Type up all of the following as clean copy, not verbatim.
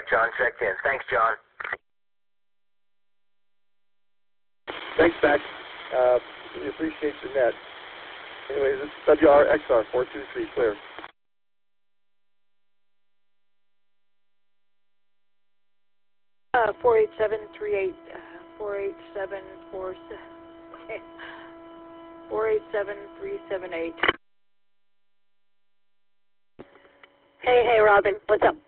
John checked in. Thanks, John. Thanks, Max. We appreciate your net. Anyways, it's WRXR 423, clear. Uh, 48738, 487-378. Hey, Robin, what's up?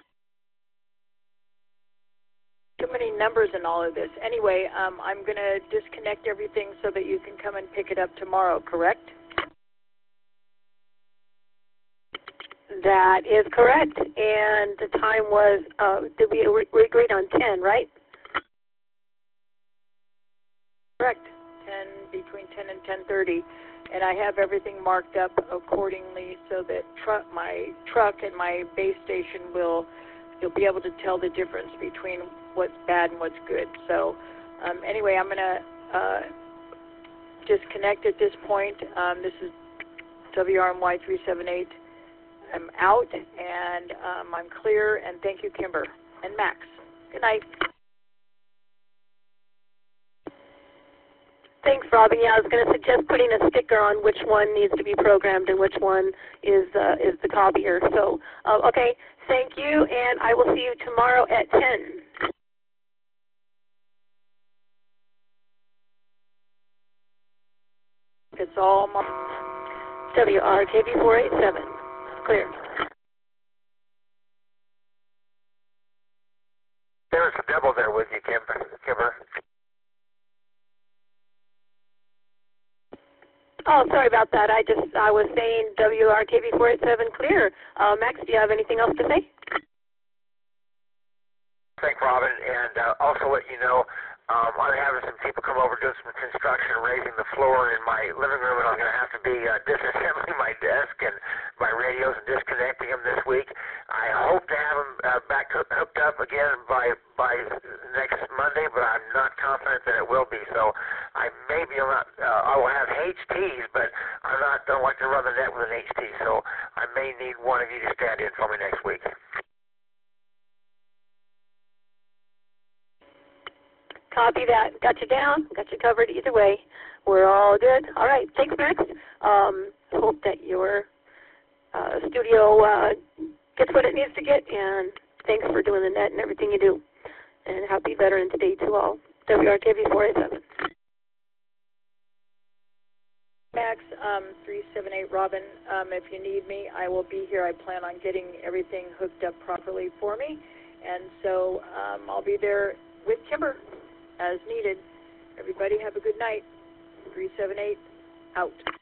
Too many numbers in all of this. Anyway, I'm going to disconnect everything so that you can come and pick it up tomorrow, correct? That is correct. And the time was, we agreed on 10, right? Correct. Between 10 and 10:30. And I have everything marked up accordingly so that my truck and my base station you'll be able to tell the difference between what's bad and what's good. So anyway, I'm going to disconnect at this point. This is WRMY 378. I'm out, and I'm clear, and thank you, Kimber and Max. Good night. Thanks, Robbie. Yeah, I was going to suggest putting a sticker on which one needs to be programmed and which one is the copier. So, okay, thank you, and I will see you tomorrow at 10. It's all WRKB 487. Clear. There's a double there with you, Kimber. Oh, sorry about that. I was saying WRKB 487 clear. Max, do you have anything else to say? Thank Robin, and also let you know I'm having some people come over doing some construction, raising the floor in my living room, and I'm going to have to be disassembling my desk and my radios and disconnecting them this week. I hope to have them back hooked up again by next Monday, but I'm not confident that it will be. So I will have HTs, but I don't like to run the net with an HT. So I may need one of you to stand in for me next week. Copy that. Got you down. Got you covered either way. We're all good. All right. Thanks, Max. Hope that your studio gets what it needs to get, and thanks for doing the net and everything you do. And happy Veterans Day to all. WRKB 487. Max 378 Robin. If you need me, I will be here. I plan on getting everything hooked up properly for me, and so I'll be there with Kimber as needed. Everybody have a good night. 378 out.